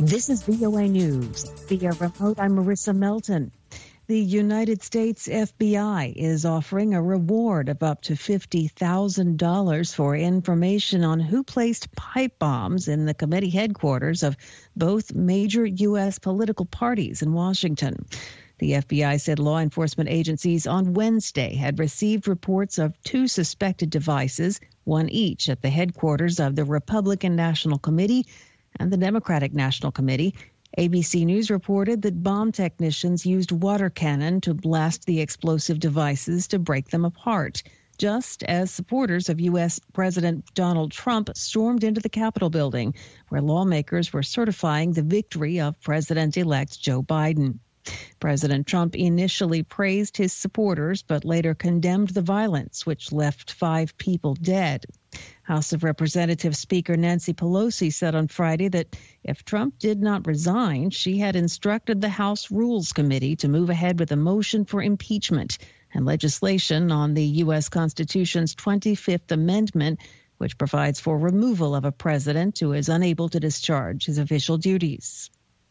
This is VOA News. Via remote, I'm Marissa Melton. The United States FBI is offering a reward of up to $50,000 for information on who placed pipe bombs in the committee headquarters of both major U.S. political parties in Washington. The FBI said law enforcement agencies on Wednesday had received reports of 2 suspected devices, one each at the headquarters of the Republican National Committee and the Democratic National Committee. ABC News reported that bomb technicians used water cannon to blast the explosive devices to break them apart, just as supporters of U.S. President Donald Trump stormed into the Capitol building, where lawmakers were certifying the victory of President-elect Joe Biden. President Trump initially praised his supporters, but later condemned the violence, which left 5 people dead. House of Representatives Speaker Nancy Pelosi said on Friday that if Trump did not resign, she had instructed the House Rules Committee to move ahead with a motion for impeachment and legislation on the U.S. Constitution's 25th Amendment, which provides for removal of a president who is unable to discharge his official duties.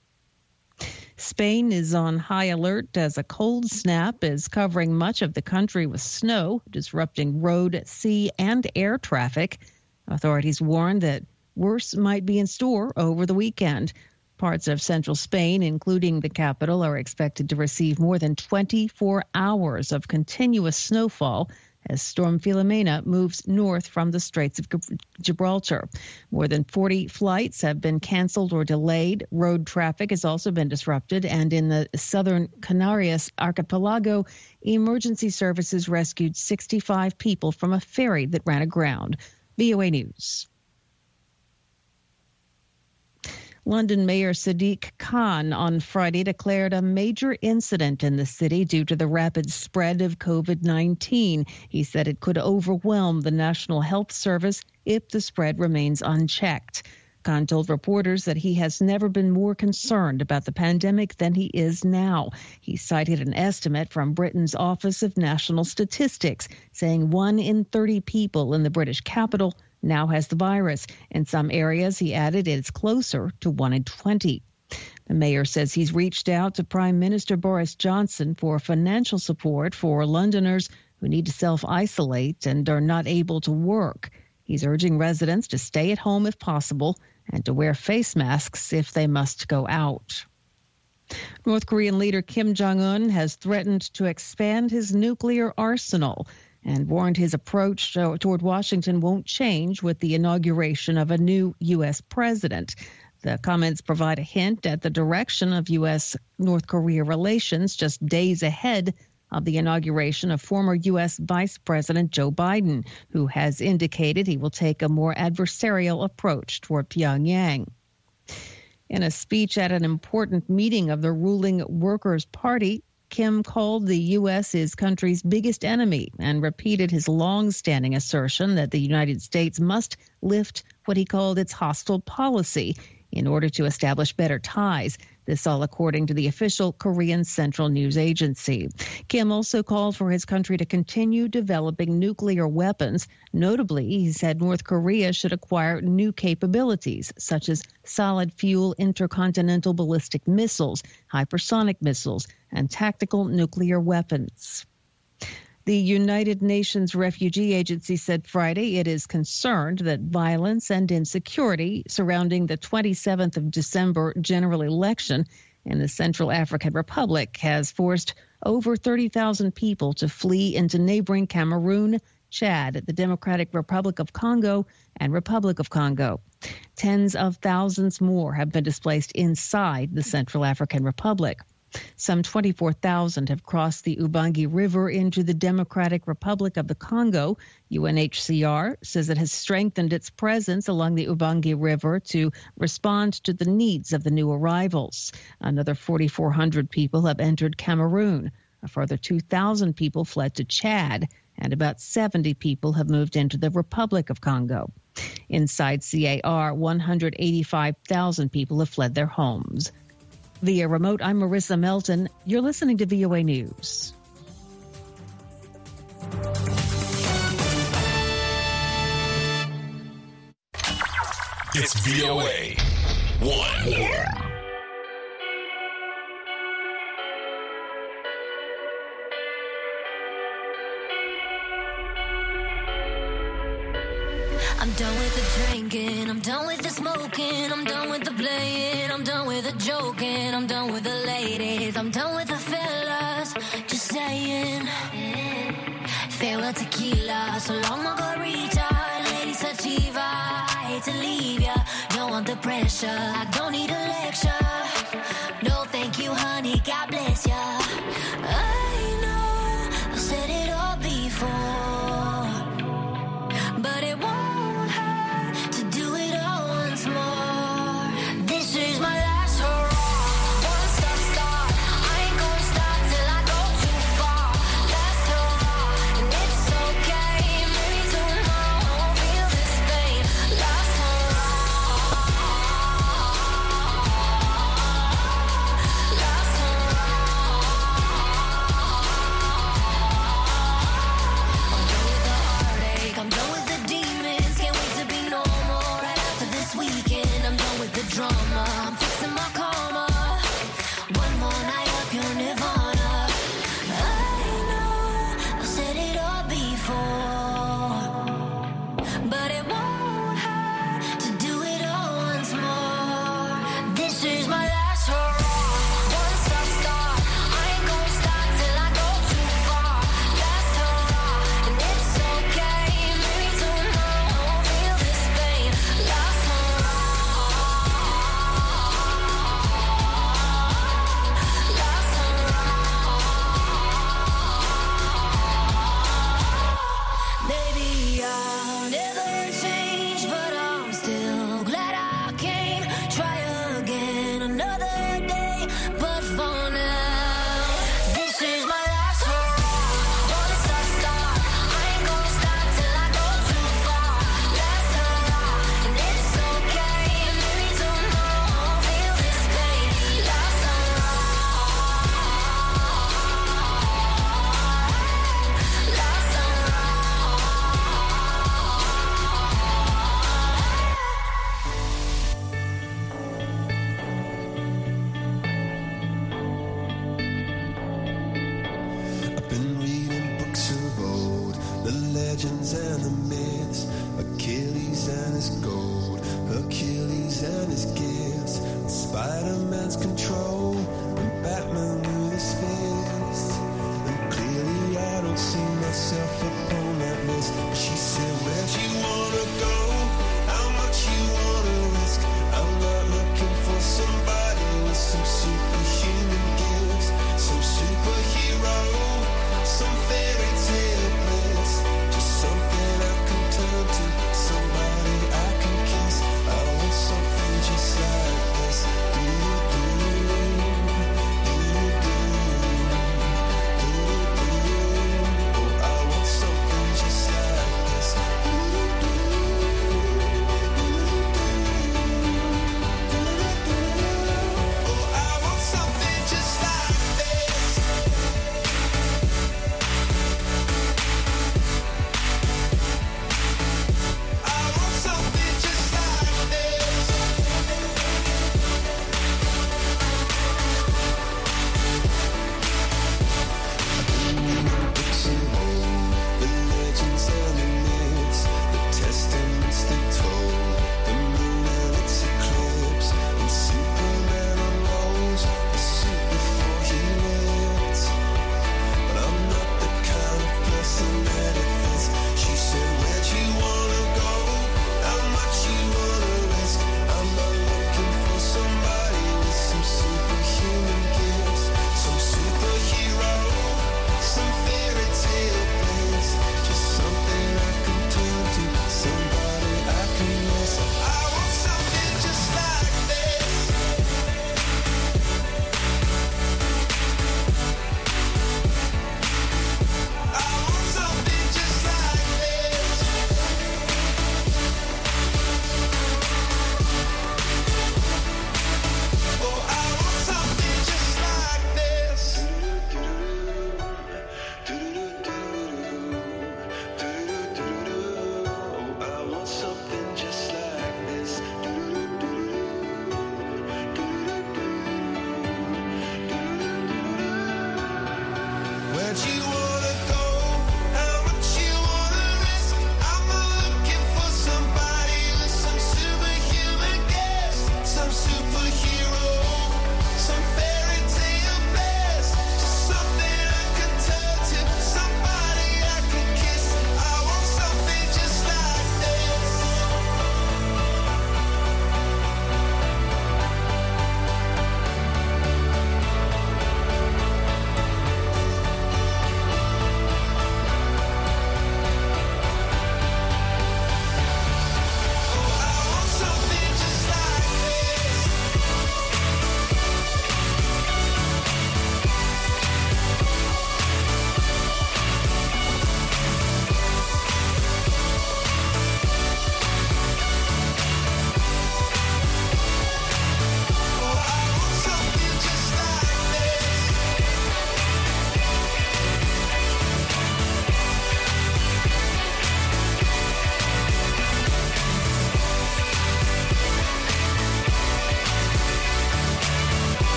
Spain is on high alert as a cold snap is covering much of the country with snow, disrupting road, sea, and air traffic. Authorities warn that worse might be in store over the weekend. Parts of central Spain, including the capital, are expected to receive more than 24 hours of continuous snowfall as Storm Filomena moves north from the Straits of Gibraltar. More than 40 flights have been canceled or delayed. Road traffic has also been disrupted, and in the southern Canarias archipelago, emergency services rescued 65 people from a ferry that ran aground. VOA News. London Mayor Sadiq Khan on Friday declared a major incident in the city due to the rapid spread of COVID-19. He said it could overwhelm the National Health Service if the spread remains unchecked. Khan told reporters that he has never been more concerned about the pandemic than he is now. He cited an estimate from Britain's Office of National Statistics, saying 1 in 30 people in the British capital now has the virus. In some areas, he added, it's closer to 1 in 20. The mayor says he's reached out to Prime Minister Boris Johnson for financial support for Londoners who need to self-isolate and are not able to work. He's urging residents to stay at home if possible and to wear face masks if they must go out. North Korean leader Kim Jong-un has threatened to expand his nuclear arsenal and warned his approach toward Washington won't change with the inauguration of a new U.S. president. The comments provide a hint at the direction of U.S.-North Korea relations just days ahead of the inauguration of former U.S. Vice President Joe Biden, who has indicated he will take a more adversarial approach toward Pyongyang. In a speech at an important meeting of the ruling Workers' Party, Kim called the U.S. his country's biggest enemy and repeated his long-standing assertion that the United States must lift what he called its hostile policy in order to establish better ties. This all according to the official Korean Central News Agency. Kim also called for his country to continue developing nuclear weapons. Notably, he said North Korea should acquire new capabilities, such as solid fuel intercontinental ballistic missiles, hypersonic missiles, and tactical nuclear weapons. The United Nations Refugee Agency said Friday it is concerned that violence and insecurity surrounding the 27th of December general election in the Central African Republic has forced over 30,000 people to flee into neighboring Cameroon, Chad, the Democratic Republic of Congo, and Republic of Congo. Tens of thousands more have been displaced inside the Central African Republic. Some 24,000 have crossed the Ubangi River into the Democratic Republic of the Congo. UNHCR says it has strengthened its presence along the Ubangi River to respond to the needs of the new arrivals. Another 4,400 people have entered Cameroon. A further 2,000 people fled to Chad, and about 70 people have moved into the Republic of Congo. Inside CAR, 185,000 people have fled their homes. Via remote, I'm Marissa Melton. You're listening to VOA News. It's VOA. 1. I'm done with the drinking, I'm done with the smoking, I'm done with the playing, I'm done with the joking, I'm done with the ladies, I'm done with the fellas, just saying. Farewell tequila, so long margarita, lady sativa, I hate to leave ya, don't want the pressure, I don't need a lecture, no thank you honey, God bless ya. I know, I've said it all before, but it won't to do it all once more. This is my last hurrah. Once I start, I ain't gonna stop till I go too far. Last hurrah, and it's okay. Maybe tomorrow I won't feel this pain. Last hurrah. Last hurrah. I'm done with the heartache. I'm done with the demons. Can't wait to be normal right after this weekend. I'm done with the drama. I'm fixing my karma. One more night up your nirvana. I know I've said it all before, but it won't hurt to do it all once more. This is my last hurrah. Once I start, I ain't gonna stop till I go too far. Last hurrah, and it's okay. Maybe tomorrow I won't feel this pain. Last hurrah. Last hurrah. Maybe I'll never change.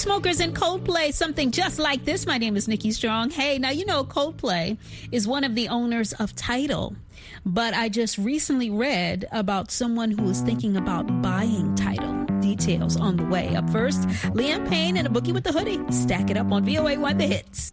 Chainsmokers and Coldplay, something just like this. My name is Nikki Strong. Hey, now you know Coldplay is one of the owners of Tidal. But I just recently read about someone who is thinking about buying Tidal. Details on the way. Up first, Liam Payne and a Boogie with the Hoodie. Stack it up on VOA1 The Hits.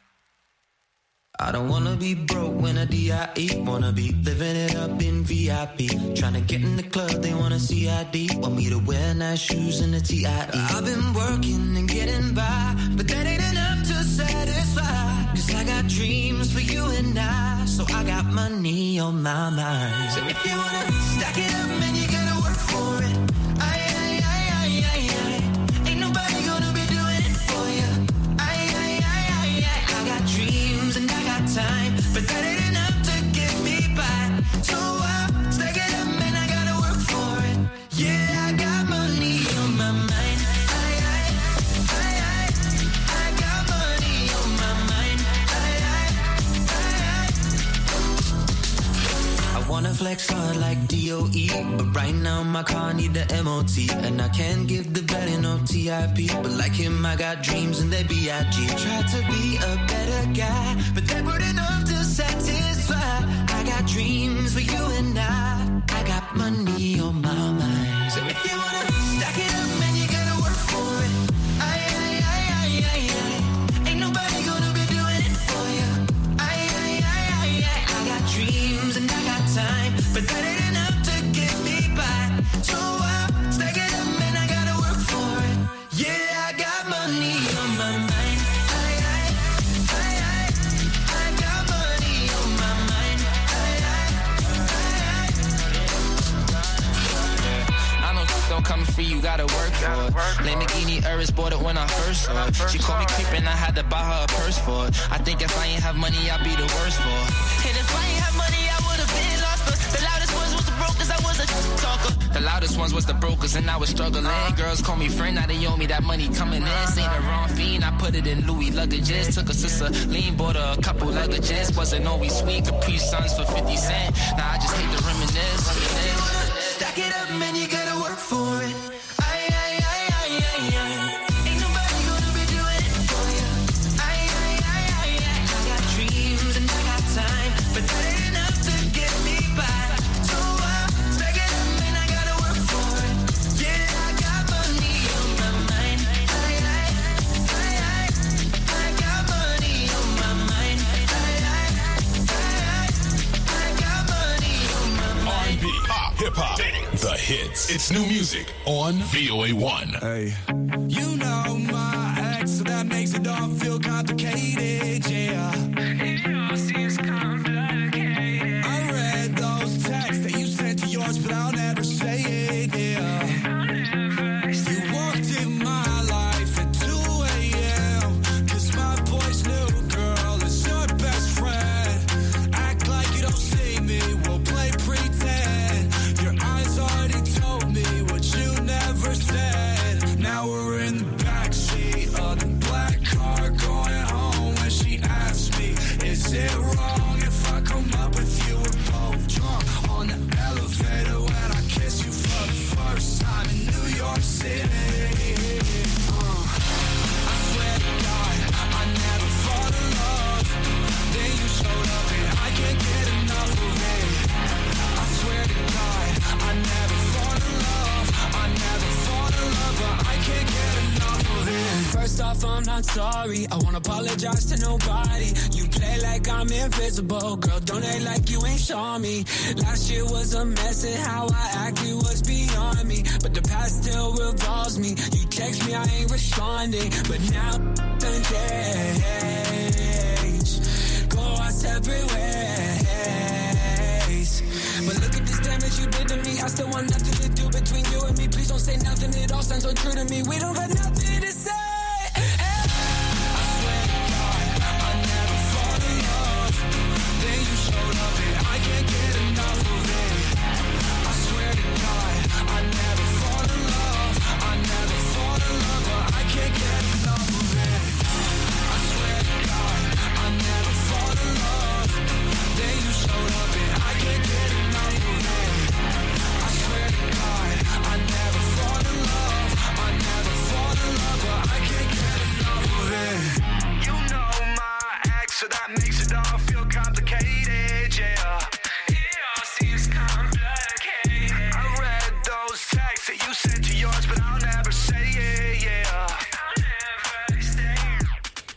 I don't wanna be broke when I D.I.E. Wanna be living it up in VIP. Tryna get in the club, they wanna see ID. Want me to wear nice shoes and a T.I.E. I've been working and getting by, but that ain't enough to satisfy. Cause I got dreams for you and I, so I got money on my mind. So if you wanna stack it up, man, you gotta work for it. Ain't nobody gonna be doing it for you. I got dreams and I got time, but that ain't enough to get me by. So I'll stack it up, man, I gotta work for it. Yeah, I got money on my mind. I got money on my mind. I wanna flex hard like DOE, but right now my car need the MOT, and I can't give the better no TIP, but like him I got dreams and they B.I.G. Tried to be a better guy, but they weren't enough to satisfy. I got dreams for you and I got money on my mind. So if you wanna stack it up, man, you gotta work for it. Ain't nobody gonna be doing it for you. I got dreams and I got time, but that ain't enough to get me by. So I'll stack it up, man, I gotta work for it. Yeah, I got money on my mind. I got money on my mind. I know don't come free, you gotta work for it. Lamborghini Urus bought it when I first saw it. She called me creepin', I had to buy her a purse for it. I think if I ain't have money, I'd be the worst for it. And if I ain't have money, I would've been lost. The loudest ones was the brokers, I was a talker. The loudest ones was the brokers, and I was struggling. Girls call me friend, now they owe me that money coming in. Ain't the wrong fiend, I put it in Louis luggages. Took a sister lean, bought her a couple luggages. Wasn't always sweet, Capri Suns for 50 cents. Now I just hate to reminisce. Stack it up, man, you gotta work for it. Ain't nobody gonna be doing it for you. I got dreams and I got time, but that ain't enough to get me by. So I'll stack it up, man, I gotta work for it. Yeah, I got money on my mind. I got money on my mind. I got money on my mind. R&B, pop, hip-hop, the hits. It's new music on VOA1. Hey. You know my ex, so that makes it all feel complicated, yeah. It all seems complicated. I read those texts that you sent to yours, but I'll never say it, yeah. You walked in my life at 2 a.m. Cause my boy's new girl is your best friend. Act like you don't see me, we'll play pretend. Your eyes already told me what you never said. Now we're in the backseat of the black car going home. When she asked me, is it wrong if I come up with you? We're both drunk on the elevator when I kiss you for the first time in New York City. I swear to God, I never fall in love. Then you showed up and I can't get enough of it. I swear to God, I never fall in love. I never fall in love, but I can't get enough of it. First off, I'm not sorry. I won't apologize to nobody. You play like I'm invisible. Girl, don't act like you ain't saw me. Last year was a mess and how I acted was beyond me. But the past still revolves me. You text me, I ain't responding. But now done changed. Go our separate ways. But look at this damage you did to me. I still want nothing to do between you and me. Please don't say nothing, it all sounds so true to me. We don't got nothing to say.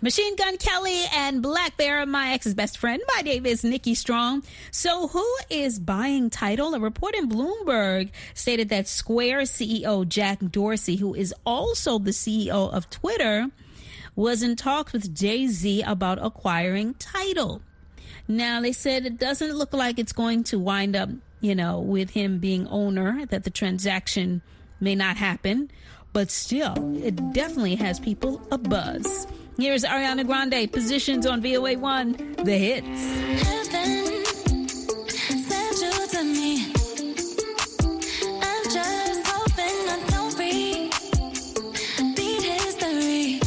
Machine Gun Kelly and Black Bear, my ex's best friend. My name is Nikki Strong. So who is buying Tidal? A report in Bloomberg stated that Square CEO Jack Dorsey, who is also the CEO of Twitter, was in talks with Jay-Z about acquiring Tidal. Now, they said it doesn't look like it's going to wind up, with him being owner, that the transaction may not happen. But still, it definitely has people abuzz. Here's Ariana Grande, Positions on VOA1, The Hits. Heaven sent you to me. I'm just hoping I don't repeat history.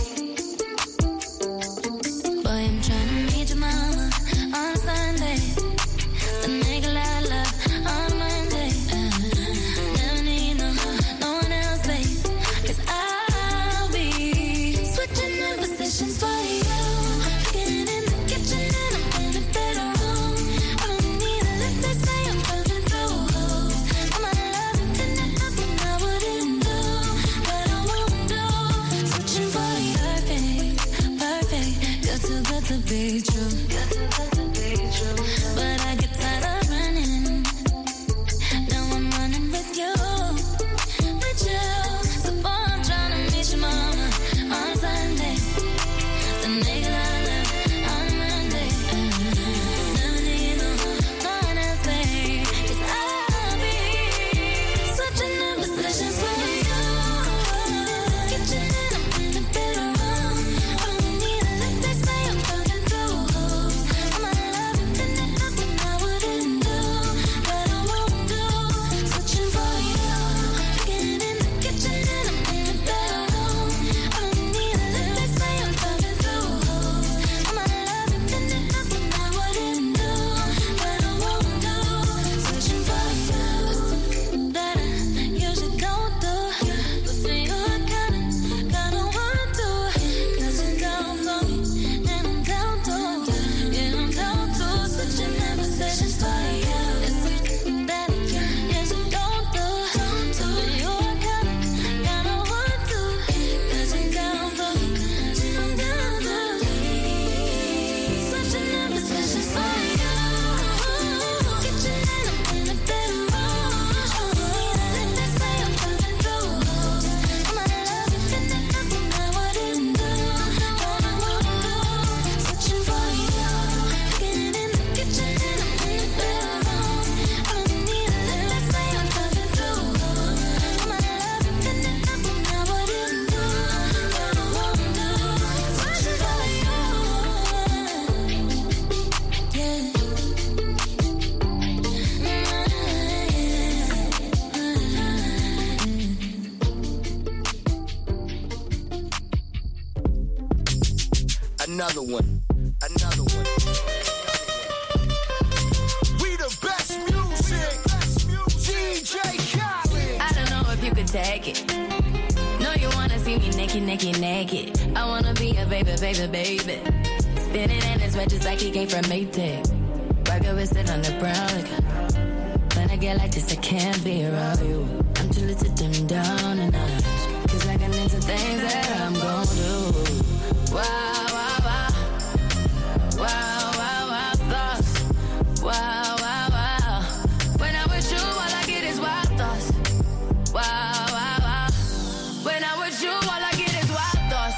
Boy, I'm trying to meet your mama on Sunday. The nigga I love on Monday. Never need no one else, babe. 'Cause I'll be switching up positions for you. Getting in the kitchen and I'm in the bedroom. I don't need a lift, they say I'm burning through holes. I'm not loving nothing I wouldn't do, but I won't do. Switching for you, perfect, good to be true. But I get tired of running. Now I'm running with you. So boy, I'm trying to meet your mama on Sunday. The nigga I love on Monday. Never need no one else, babe. 'Cause I'll be switching up positions for you. Kitchen and I'm in the bedroom. I don't need a lift, they say I'm burning through holes. I'm not loving nothing I wouldn't do, but I won't do. Switching for you. Getting in the kitchen and I'm in the bedroom. I don't need a lift, they say I'm burning through holes. I'm not loving nothing I wouldn't do, but I won't do. Switching for you. That you should go do. But for you I kinda want to. 'Cause you're down for me and I'm down to. Yeah, I'm down to. Switching up positions for you. That you should go do. For you I kinda want to. 'Cause you're down for me and I'm down to. Switching up positions for you. Kitchen and I'm in the bedroom. I don't need a lift, they say I'm burning through holes. I'm not loving nothing I wouldn't do, but I won't do. Switching for you. Getting in the kitchen and I'm in the bedroom. I don't need a lift, they say I'm burning through holes. I'm not loving nothing I wouldn't do, but I won't do. Switching for you. Another one. We the best music. DJ Khaled. I don't know if you could take it. No, you wanna see me naked. I wanna be a baby. Spinning in his red just like he came from Maytag. Rocket with it on the brown liquor. When I get like this, I can't be around you. I'm too little to dim down a notch. 'Cause I can into things that I'm gon' do. Wow, thoughts. Wow. When I'm with you, all I get is wild thoughts. Wow. When I'm with you, all I get is wild thoughts.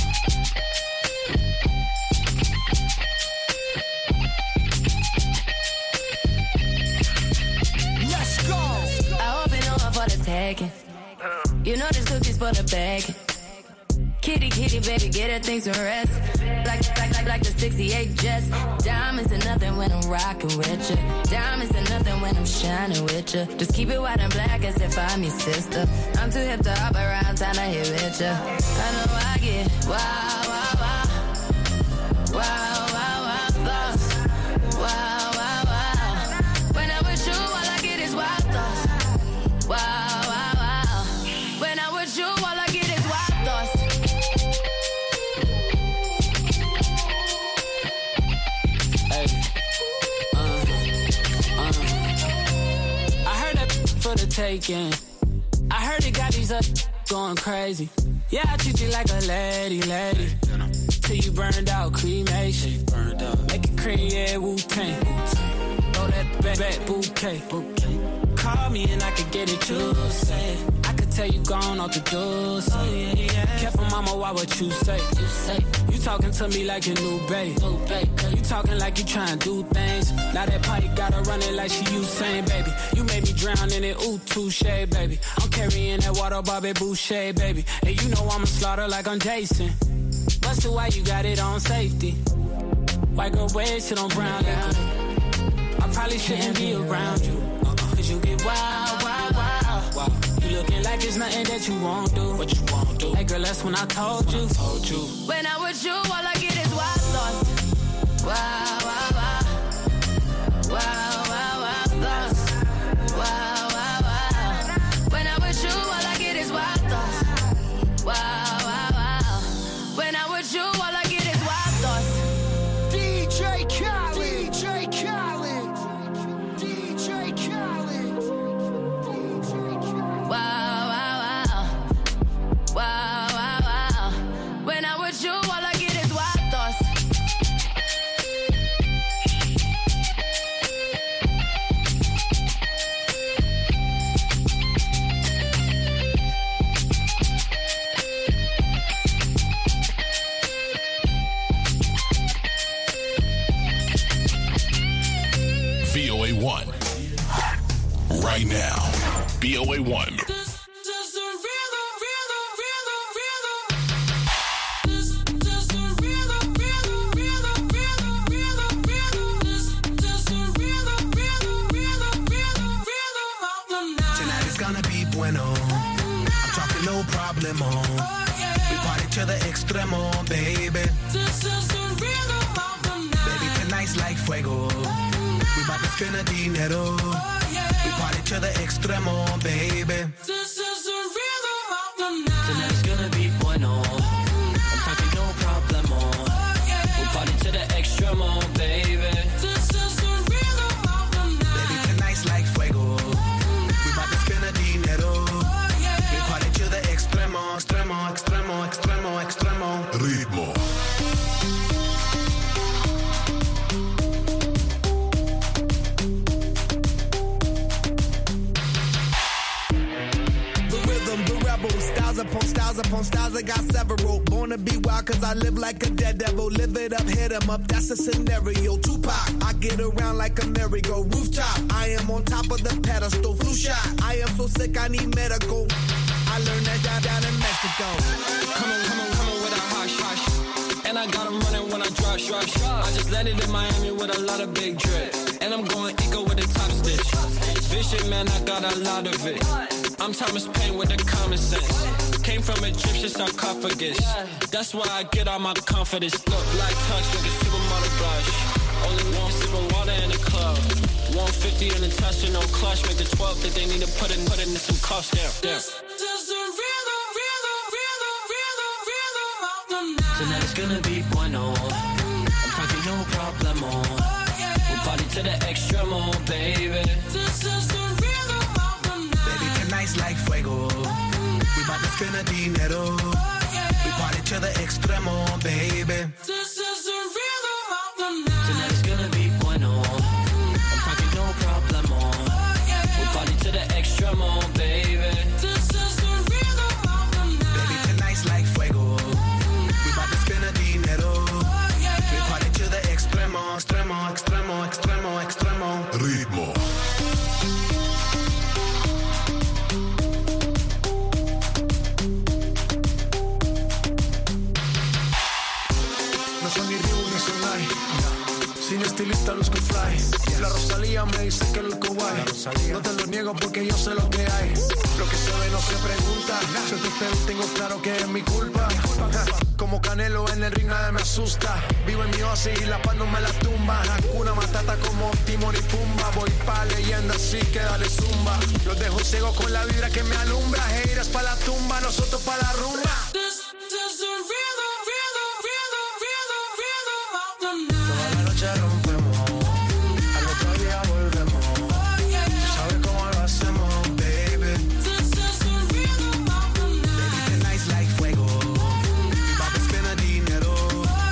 Let's go. I hope you know I'm for the taking. You know this cookie's for the bag. Kitty, baby, get her things to rest. Like the 68 Jets. Diamonds are nothing when I'm rocking with you. Diamonds are nothing when I'm shining with you. Just keep it white and black as if I'm your sister. I'm too hip to hop around, time to hit with you. I know I get wow, thoughts. Wow. When I'm with you, all I get is wild thoughts. Wow. When I'm with you, all I get is wild thoughts. I heard that for the taking. I heard it got these up going crazy. Yeah, I treat you like a lady. till you burned out, cremation. Make it cream, yeah, Wu-Tang. Throw that back bouquet. Call me and I could get it, you say. I could tell you gone off the door, say. Careful, mama, why what you say? You talking to me like your new babe. You talking like you trying to do things. Now that party gotta run it like she Usain, baby. You made me drown in it, ooh, touche, baby. I'm carrying that water, Bobby Boucher, baby. And you know I'ma slaughter like I'm Jason. Busted, why you got it on safety? White girl wear shit on brown liquor. I probably shouldn't be around you. Cause you get wild, wild, wild. You looking like it's nothing that you won't do. What you won't do? Hey girl, that's when I told you. When I'm with you, all I get is wild thoughts. Wow, wow, wow. Wow, wow, wow thoughts. Wow, wow, wow. When I'm with you, all I get is wild thoughts. Wow, wow, wow. When I'm with you, all I get is wild thoughts. DJ Khaled. DJ Khaled. DJ Khaled. Wow, wow, wow. Wow, wow, wow. When I'm with you, all I get is wild thoughts. VOA1. Right now. VOA1. Tonight is gonna be bueno. I'm talking no problemo. We party to the extremo, baby. Baby, tonight's like fuego. We bout to spend a dinero. We party to the extremo, baby. Tonight is gonna be bueno. I'm talking no problemo. We party to the extremo, baby. Baby, tonight's like fuego. We bout to spend a dinero. We party to the extremo, extremo, extremo, extremo, extremo. Ritmo. Styles upon styles, I got several. Born to be wild cause I live like a dead devil. Live it up, hit 'em up, that's a scenario. Tupac, I get around like a merry-go. Rooftop, I am on top of the pedestal. Flu shot, I am so sick I need medical. I learned that down in Mexico. Come on with a hush, hush. And I got 'em running when I rush. I just landed in Miami with a lot of big drip. And I'm going eco with a top stitch. Vision, man, I got a lot of it. I'm Thomas Paine with the common sense. Came from Egyptian sarcophagus. That's why I get all my confidence. Look like touch with a supermodel blush. Only one sip of water in the club. 150 in the Tesla, no clutch. Make the 12 that they need to put in some cost down. Tonight is gonna be bueno. I'm talking no problemo. We party to the extremo, baby. Baby, tonight's like fuego. We bout to spend a dinero. We party to the extremo, baby. Tonight is gonna be bueno. I'm talking no problemo. We party to the extremo, baby. Baby, tonight's like fuego. We bout to spend a dinero. We party to the extremo, extremo, extremo, extremo, extremo. Ritmo. No son ni Reebok ni Sonai. Sin estilista luzco fly. La Rosalía me dice que luzco guay. No te lo niego porque yo sé lo que hay. Lo que se ve no se pregunta. Yo te espero y tengo claro que es mi culpa. Como Canelo en el ring nadie me asusta. Vivo en mi oasis y la paz no me la tumba. Hakuna Matata como Timon y Pumba. Voy pa' leyenda así que dale zumba. Los dejo ciego con la vibra que me alumbra. Heiras pa' la tumba, nosotros pa' la rumba. Toda la noche rompemos, al otro día volvemos. Tú sabes cómo lo hacemos, baby. Baby, tonight's like fuego. We bout to spend a dinero.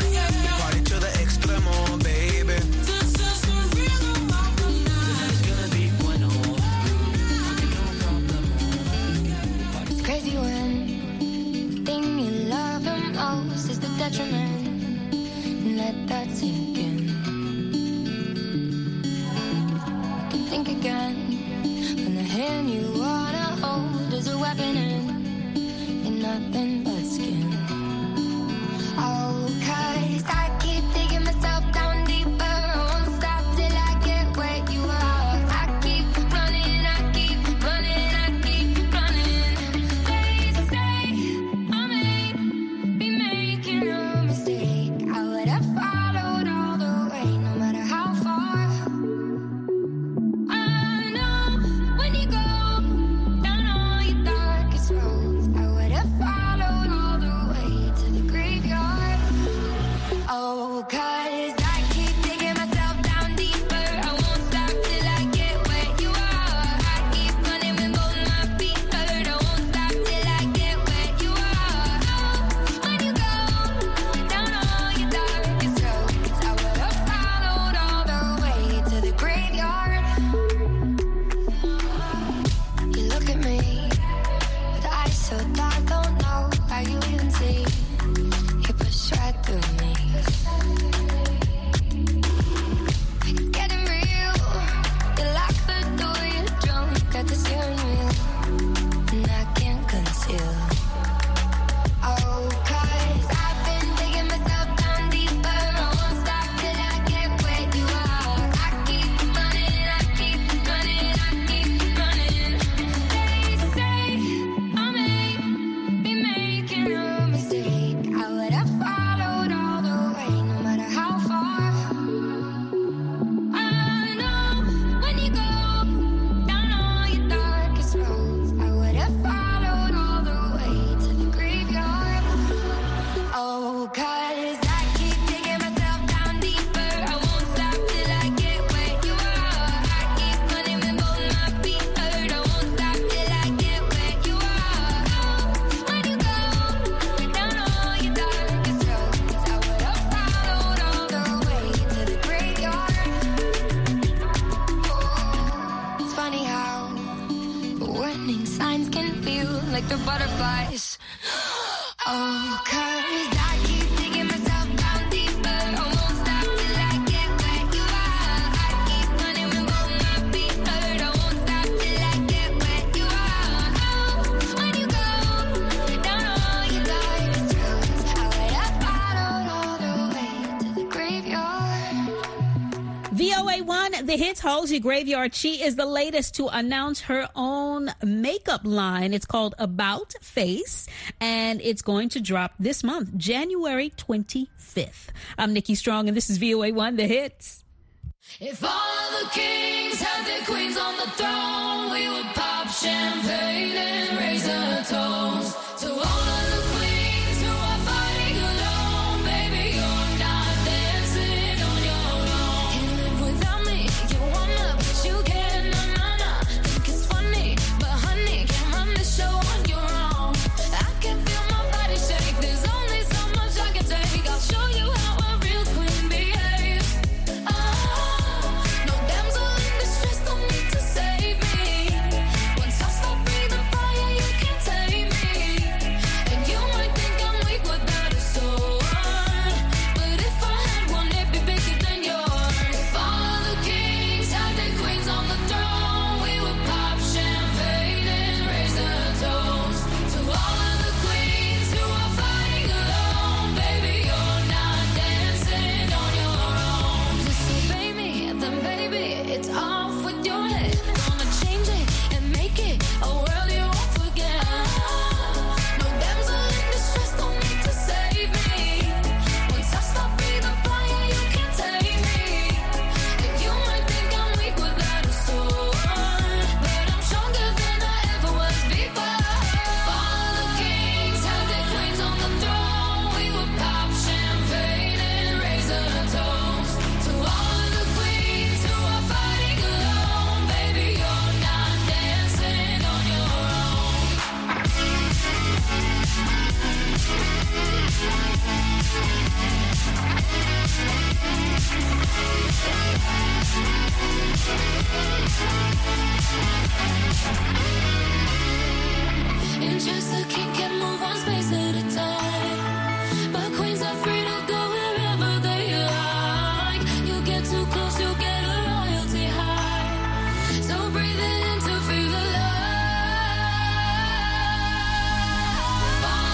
nothing but skin. Oh, 'cause I keep digging myself down deeper. I won't stop till I get where you are. I keep running, I keep running, I keep running. They say I may be making a mistake. I would have followed all the way, no matter how far. I know when you go down all your darkest roads, I would have followed all the way to the graveyard. Oh, 'cause I keep digging myself down deeper. I won't stop till I get where you are. I keep running when both my feet hurt. I won't stop till I get where you are. When you go down all your darkest roads, I would have followed all the way to the graveyard. You look at me with eyes so dark, don't know how you even see. You push right through me. It's getting real. You lock the door, you're drunk at the steering wheel, and I can't conceal. Oh, 'cause I've been digging myself down deeper. I won't stop till I get where you are. I keep running, I keep running, I keep running. They say I may be making a mistake. I would have followed all the way, no matter how far. I know when you go down all your darkest roads, I would have followed all the way to the graveyard. Oh, 'cause I keep digging myself down deeper. I won't stop till I get where you are. I keep running when both my feet hurt. I won't stop till I get where you are. When you go down all your darkest roads, I would have followed all the way to the graveyard. It's funny how the warning signs can feel like they're butterflies. Oh, 'cause I keep digging myself down deeper. I won't stop till I get where you are. I keep running when both my feet hurt. I won't stop till I get where you are. When you go down all your darkest roads, I would have followed all the way to the graveyard. VOA1, The Hits, Halsey Graveyard. She is the latest to announce her own makeup line. It's called About Face, and it's going to drop this month, January 25th. I'm Nikki Strong, and this is VOA1, The Hits. If all of the kings had their queens on the throne, we would pop champagne and raise a toast to all of the queens who are fighting alone. Baby, you're not dancing on your own. Can't live without me. You wanna, but you can't. Na. Think it's funny, but honey, can't run the show on your own. I can feel my body shake. There's only so much I can take. I'll show you how a real queen behaves. No damsel in distress, don't need to save me. Once I stop breathing fire, you can't tame me. And you might think I'm weak without a sword, but if I had one, it'd be bigger than yours. If all of the kings had their queens on the throne, we would pop champagne and raise a toast to all of the queens who are fighting alone. Baby, you're not dancing on your own. Disobey me, then baby, it's off with your head. Gonna change it and make it a world you won't forget. No damsel in distress, don't need to save me. Once I stop breathing fire, you can't take me. And you might think I'm weak without a sword, but I'm stronger than I ever was before. If all the kings had their queens on the throne, we would pop champagne and raise a toast to all of the queens who are fighting alone. Baby, you're not dancing on your own. And just a king can move one space at a time, but queens are free to go wherever they like. You get too close, you get a royalty high. So breathe it in to feel alive.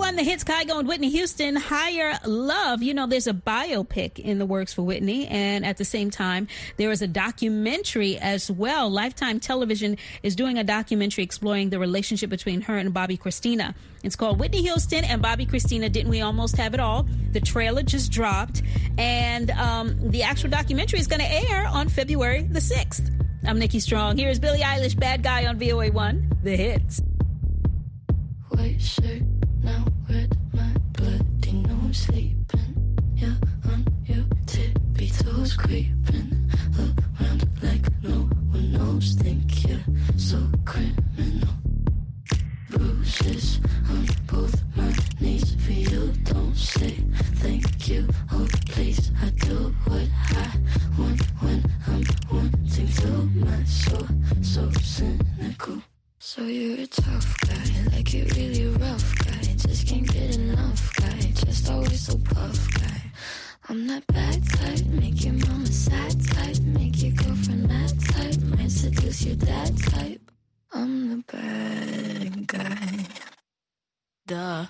VOA1, The Hits, Kygo and Whitney Houston, Higher Love. You know, there's a biopic in the works for Whitney, and at the same time, there is a documentary as well. Lifetime Television is doing a documentary exploring the relationship between her and Bobby Christina. It's called Whitney Houston and Bobby Christina, Didn't We Almost Have It All? The trailer just dropped, and the actual documentary is going to air on February the 6th. I'm Nikki Strong. Here is Billie Eilish, Bad Guy on VOA1, The Hits. White shirt, now red, my bloody nose sleeping. Yeah, on your tippy toes creeping around like no one knows. Think you're so criminal. Bruises on both my knees for you. Don't say thank you, oh please. I do what I want when I'm wanting to. My soul so cynical. So you're a tough guy, like you're really rough guy. Just can't get enough guy, just always so puff guy. I'm that bad type, make your mama sad type, make your girlfriend mad type, might seduce your dad type. I'm the bad guy. Duh.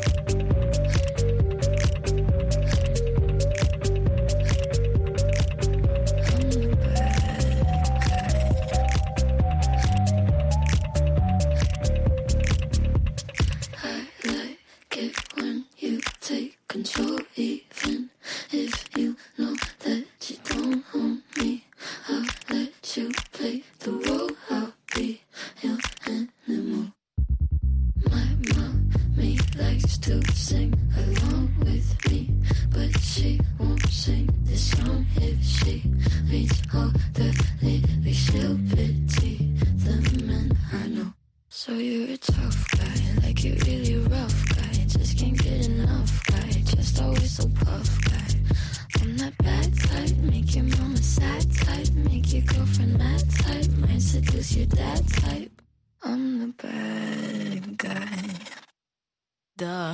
Control, even if you know that you don't own me. I'll let you play the role. I'll be your animal. My mommy likes to sing along with me, but she won't sing this song if she reads all the lyrics. She'll pity the men I know. So you're a tough guy, like you're really rough guy. Just can't get enough guy, just always so puff guy. I'm that bad type, make your mama sad type, make your girlfriend mad type, might seduce your dad type. I'm the bad guy. Duh.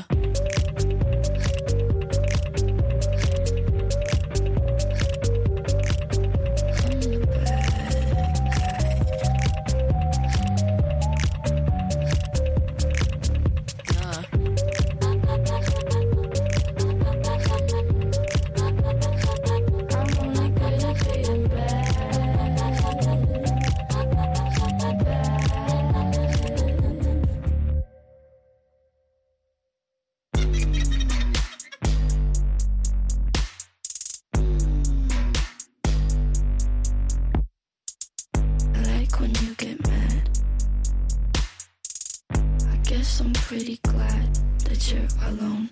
I'm pretty glad that you're alone.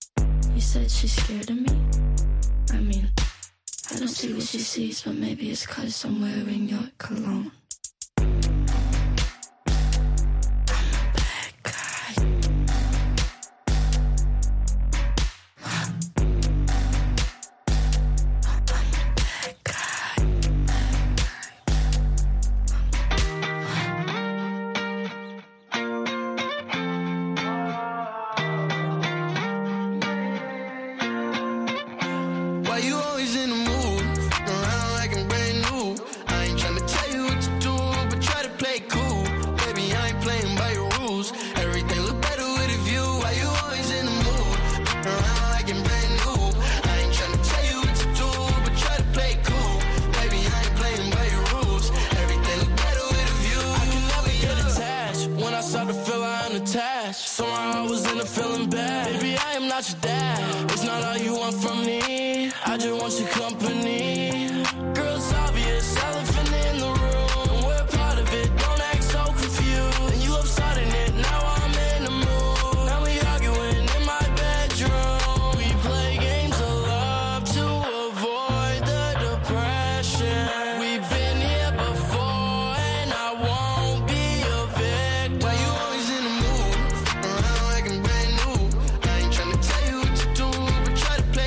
You said she's scared of me. I mean, I don't see what she sees, but maybe it's 'cause I'm wearing your cologne. Try to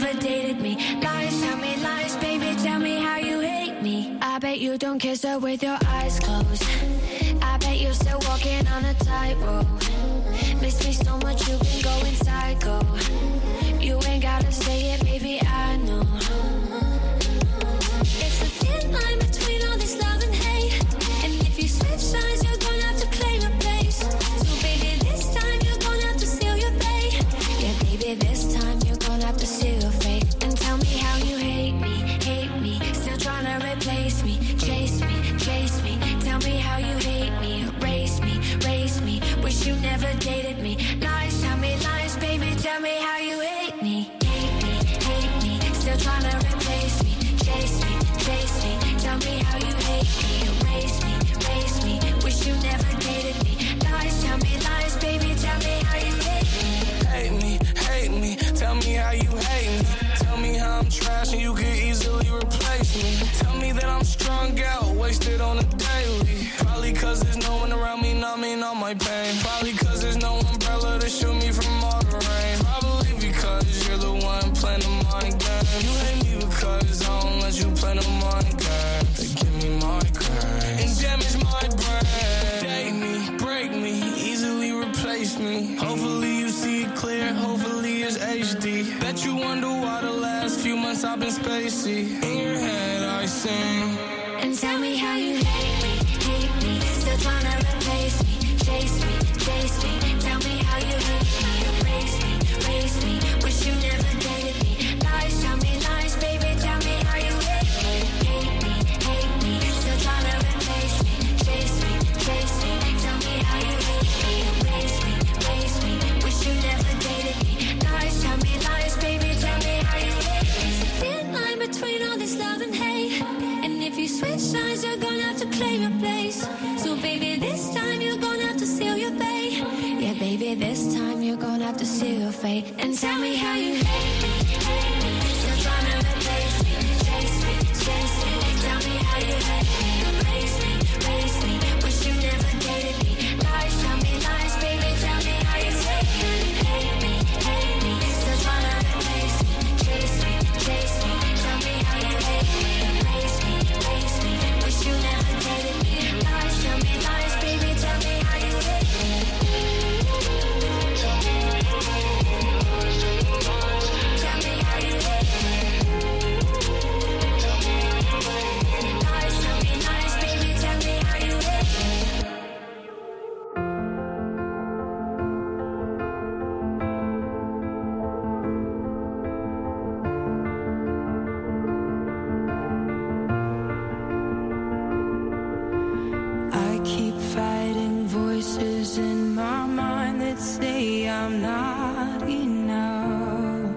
never dated me. Lies, tell me lies, baby, tell me how you hate me. I bet you don't kiss her with your eyes closed. I bet you're still walking on a tightrope. Miss me so much, you've been going psycho. You ain't gotta say it, baby, I know. It's a thin line between all this love and hate. And if you switch sides, you're gonna have to claim a place. So baby, this time you're gonna have to seal your fate. Yeah, baby, this time you're gonna have to seal your fate. And tell me how you hate me, still trying to replace me. Chase me, chase me, tell me how you hate me. Erase me, race me, wish you never dated me. Lies, tell me lies, baby, tell me how you hate me. Hate me, still trying to replace me. Chase me, tell me how you hate me. Erase me, race me, wish you never dated me. Lies, tell me lies, baby, tell me how you hate me. Hate me, tell me how you hate me. Tell me how I'm trash and you could easily replace me. Tell me that I'm strung out, wasted on a daily. Probably cause there's no one around me numbing all my pain. Probably cause there's no umbrella to shield me from all the rain. Probably because you're the one playing the money game. You hate me because I don't let you play the money game. They give me my grace and damage my brain. Date me, break me, easily replace me. Hopefully you see it clear, hopefully it's HD. Bet you wonder why the last few months I've been spacey. In your head I sing. And tell me how you hate me, still trying to replace me. Chase me, tell me how you hate me. Erase me, race me, wish you never dated me. Lies, tell me lies, baby, tell me how you hate me. Hate me, still trying to replace me. Chase me, tell me how you hate me. Erase me, race me, wish you never dated me. Lies, tell me lies, baby, tell me how you hate me. It's a thin line between all this love and hate. And if you switch sides, you're gonna have to claim your place. So baby, this time you're gonna have to seal your fate. Yeah, baby, this time you're gonna have to seal your fate. And tell me how you hate me, still trying to replace me. Chase me, tell me how you hate me. Erase me, race me, wish you never dated me. Lies, tell me lies, baby, tell me how you hate me. Hate me, still trying to replace me. Chase me, tell me how you hate me. Erase me, race me, wish you never dated me. Lies, tell me lies, baby, tell me how you hate me. Tell me how you hate me. Lies, tell me lies, baby, tell me how you hate me. I keep fighting voices in my mind that say I'm not enough.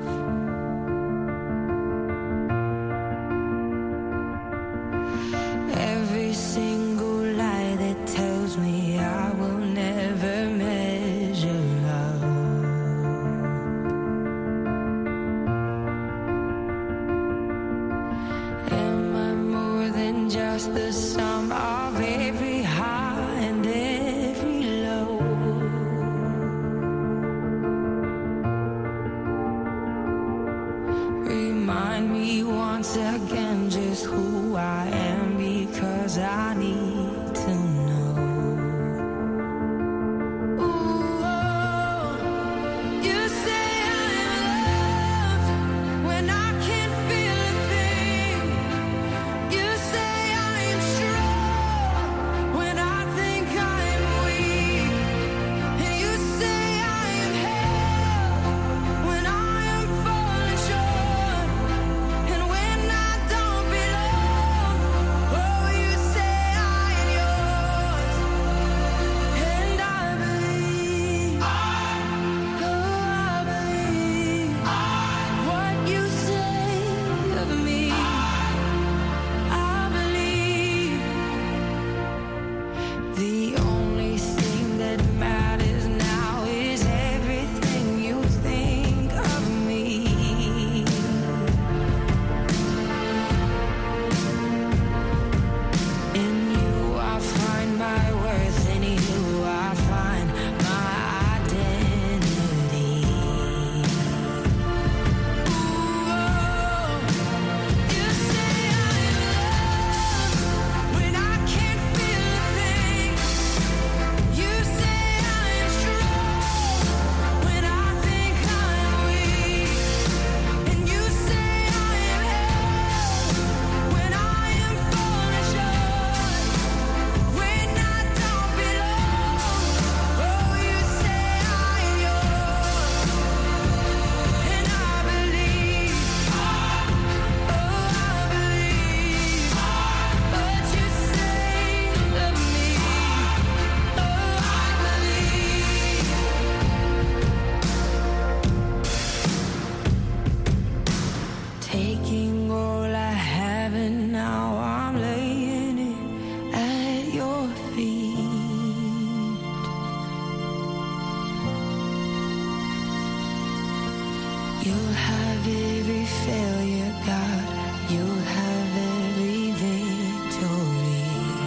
Every single lie that tells me I will never measure up. Am I more than just the sum of every high and every low? Remind me once again just who I am, because I need to know. Ooh, you say I'm loved when I can't feel a thing. You say I am strong when I think I'm weak. And you say I am held when I am falling short. And when I don't belong, oh, you say taking all I have and now I'm laying it at your feet. You'll have every failure, God. You'll have every victory.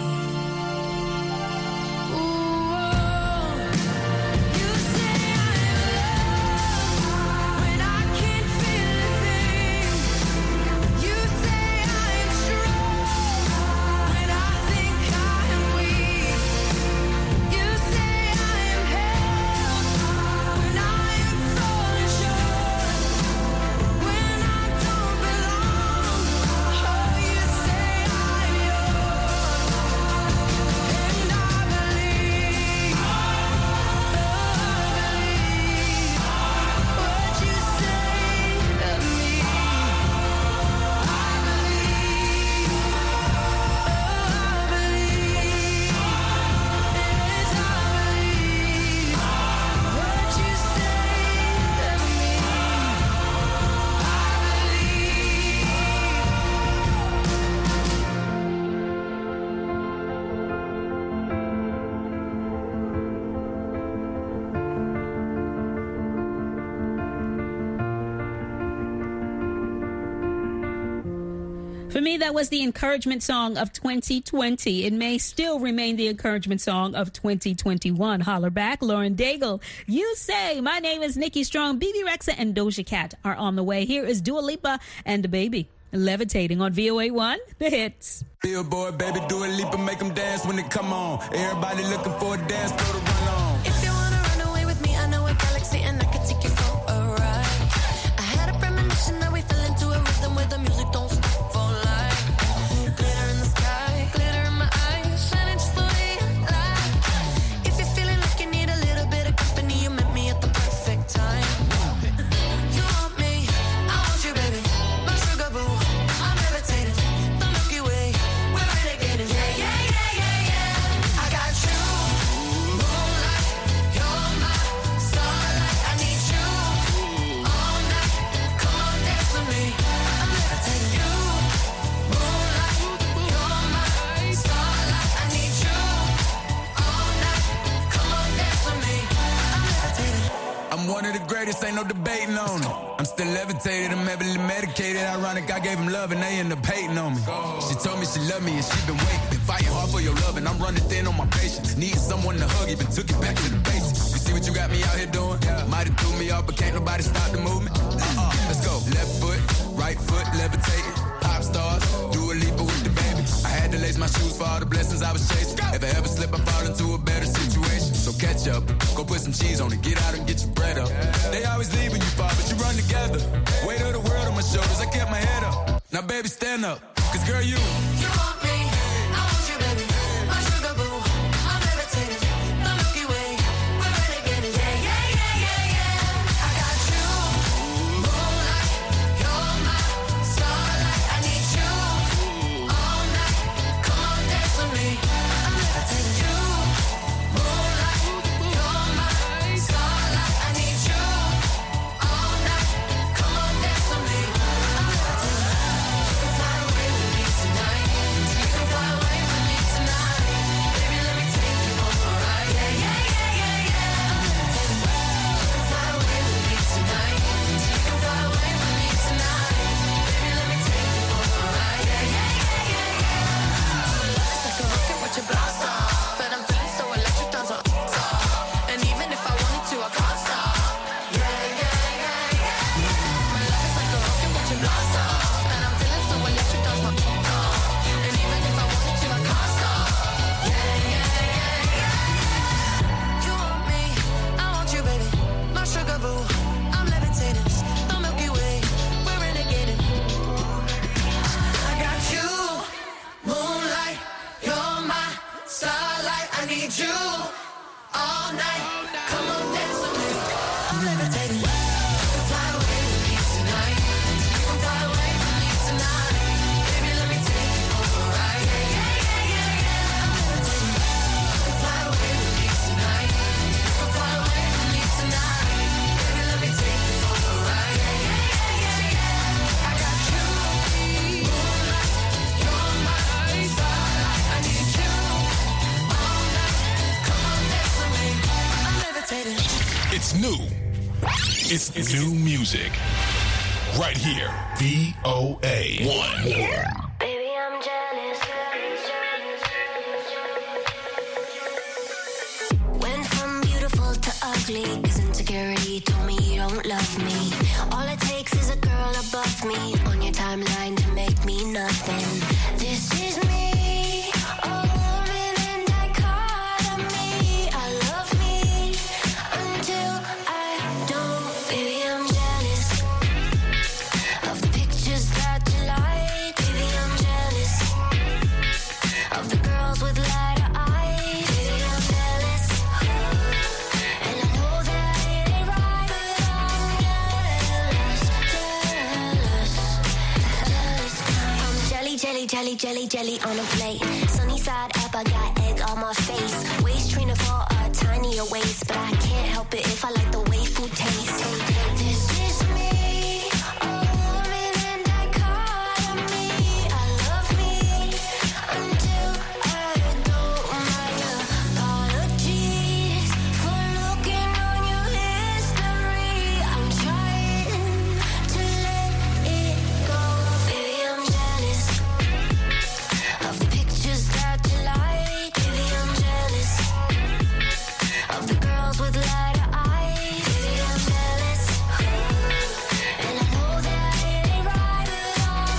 For me, that was the encouragement song of 2020. It may still remain the encouragement song of 2021. Holler back, Lauren Daigle. You say, my name is Nikki Strong. BB Rexa and Doja Cat are on the way. Here is Dua Lipa and DaBaby, Levitating on VOA1, The Hits. Billboard, baby, Dua Lipa, make them dance when they come on. Everybody looking for a dance floor to run on. If you wanna run away with me, I know a galaxy and I can take you for a ride. I had a premonition that we fell into a rhythm where the music don't stop. Ain't no debating on it. I'm still levitated, I'm heavily medicated. Ironic, I gave him love and they end up hating on me. She told me she loved me and she been waiting. Been fighting hard for your love and I'm running thin on my patience. Needing someone to hug, even took it back to the basics. You see what you got me out here doing? Might have threw me off, but can't nobody stop the movement. Let's go. Left foot, right foot, levitating. Pop stars, Dua Lipa with DaBaby. I had to lace my shoes for all the blessings I was chasing. If I ever slip, I fall into a better situation. So catch up, go put some cheese on it, get out and get your bread up. They always leave when you fall, but you run together. Weight of the world on my shoulders, I kept my head up. Now baby, stand up, cause girl, you want me, I want you, baby. My sugar boo, I'm levitating. The Milky Way, we're renegading. Yeah, yeah, yeah, yeah, yeah. I got you, moonlight, you're my starlight. I need you all night. Come on, dance with me. I'm levitating. You, moonlight, you're my starlight. I need you all night. Come on, dance with me. I'm levitating. You can fly away with me tonight. You can fly away with me tonight. Baby, let me take you for a ride. Yeah, yeah, yeah, yeah, yeah. I'm levitating. You can fly away with me tonight. You can fly away with me tonight. Baby, let me take you for a ride. Yeah, yeah, yeah, yeah, yeah. It's like a rocket with your blast off, and I'm feeling so electric down to top. And even if I wanted to, I can't stop. Yeah, yeah, yeah, yeah. My love is like a rocket with your blast off, and I'm feeling so electric down to top. And even if I wanted to, I can't stop. Yeah, yeah, yeah, yeah. You want me, I want you, baby. My sugar boo, I'm levitating. The Milky Way, we're renegading. I got you, moonlight, you're my starlight. I need you all night. Come on, dance with me. I'm levitating. You can fly away with me tonight. You can fly away with It's new. It's new music. Right here. VOA 1. Baby, I'm jealous. Went from beautiful to ugly, 'cause insecurity told me you don't love me. All it takes is a girl above me on your timeline to make me nothing. This is me. Oh, woman in dichotomy. I love me until I don't. Baby, I'm jealous of the pictures that you like. Baby, I'm jealous of the girls with lighter eyes. Baby, I'm jealous, and I know that it ain't right, but I'm jealous, jealous. I'm jelly on a plate. Sunny side up, I got egg on my face. Waist trainer for a tinier waist, but I can't help it if I like the way food tastes. This is me. Oh, woman in dichotomy. I love me until I don't. My apologies for looking on your history. I'm trying to let it go. Baby, I'm jealous of the pictures that you like. Baby, I'm jealous of the girls with lighter eyes. Baby, I'm jealous, and I know that it ain't right, but I'm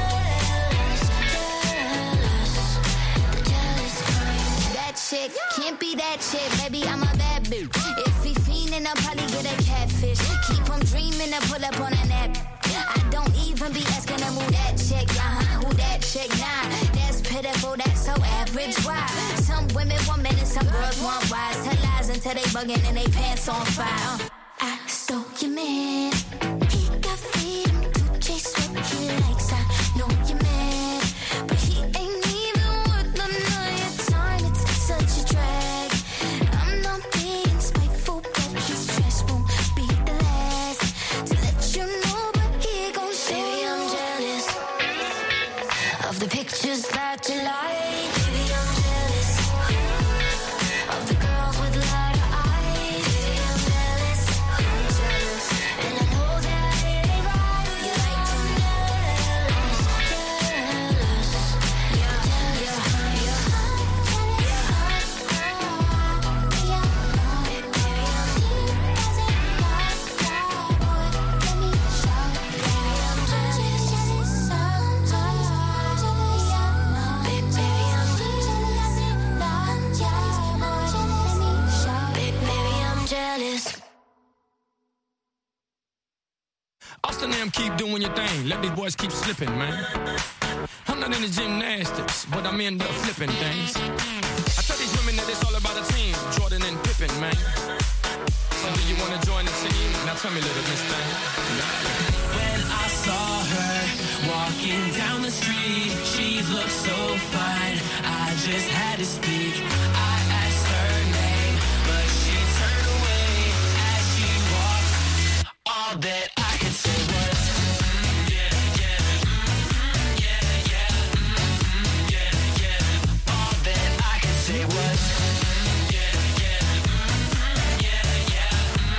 jealous, the jealous kind. That chick can't be that chick, baby, I'm a bad bitch. If he fiendin', I'll probably get a catfish. Keep him dreamin' to pull up on a nap. I don't even be asking him who that chick, who that chick, nah. That's pitiful, that's so average, why? Some women want men and some girls want wise. Tell lies until they buggin' and they pants on fire. I stole your man. He got freedom to chase what he likes. I know you're mad, but he ain't even worth none of your time. It's such a drag. I'm not being spiteful, but his trash won't be the last to let you know. But he gon' show. Baby, I'm jealous of the pictures that you like. Baby, I'm jealous of the girls with lighter eyes. Baby, I'm jealous, and I know that it ain't right. You like to jealous, Austin them keep doing your thing. Let these boys keep slipping, man. I'm not into gymnastics, but I'm into flipping things. I tell these women that it's all about a team. Jordan and Pippen, man. So do you want to join the team? Now tell me, little miss thing. When I saw her walking down the street, she looked so fine, I just had to speak. I asked her name, but she turned away as she walked. All that I could say was yeah, yeah, yeah, yeah, yeah, yeah. All that I could say was yeah, yeah, yeah, yeah,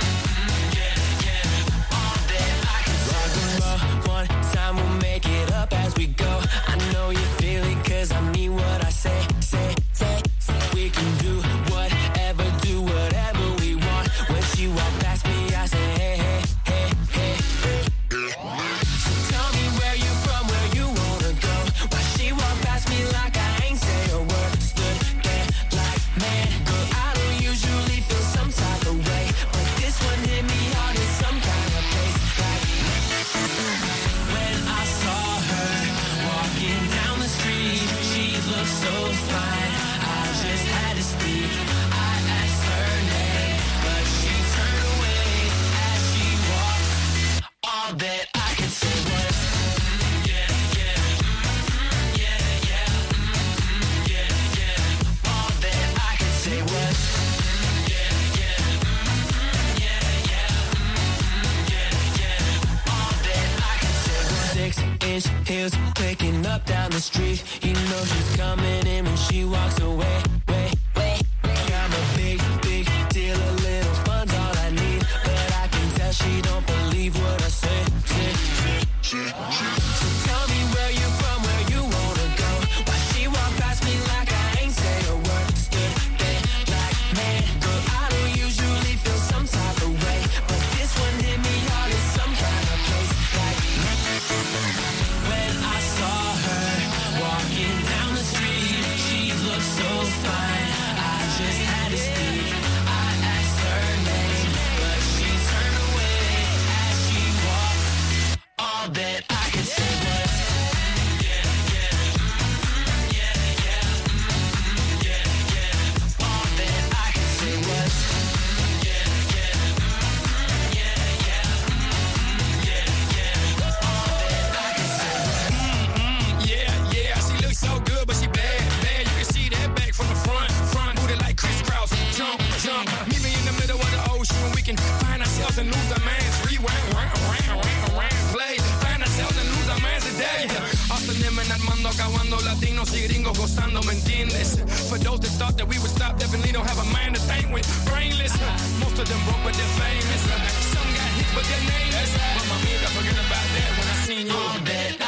yeah. All that I could say was one time, we'll make it up as we go. I know you feel it, 'cause I mean what I say. We can do whatever we want. When she walked past me, I say hey, hey, hey, hey, hey. So tell me where you from, where you wanna go. Why she walked past me like I ain't say a word. Stood there like, man, girl, I don't usually feel some type of way, but this one hit me hard in some kind of place. Like when I saw her walking down the street, she looked so fine, I just had to speak. I asked her name, but she turned away as she walked. All that I could say was yeah, yeah, yeah, yeah, yeah, yeah. All that I could say was yeah, yeah, yeah, yeah, yeah, yeah. All that I could say was 6-inch heels clicking up down the street. You know she's coming in when she walks away. I'm a big deal, a little fun's all I need. Latinos y gringos gozando, ¿me entiendes? For those that thought that we would stop, definitely don't have a mind to think with. Brainless, most of them broke but they're famous. Some got hit but they're nameless. But my made, I forget about that when I seen you.